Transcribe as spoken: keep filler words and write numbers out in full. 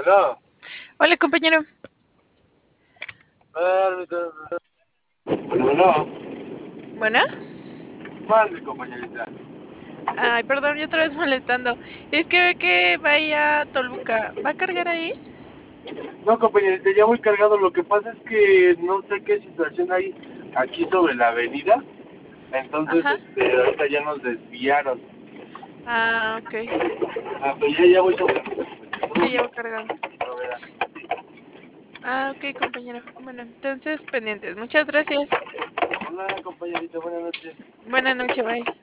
Bueno, Hola, compañero. permítame. Bueno, bueno, Bueno, mande, compañerita. ay, perdón, yo otra vez molestando. Es que ve que va ahí a Toluca. ¿Va a cargar ahí? No, compañerita, ya voy cargado. Lo que pasa es que no sé qué situación hay aquí sobre la avenida. Entonces, Ajá. este, ahorita ya nos desviaron. Ah, ok. Ah, pero ya, ya voy sobre. Sí, llevo cargado. A ver, Ah, ok, compañero. Bueno, entonces pendientes. Muchas gracias. hola, compañerita, buenas noches. Buenas noches, bye.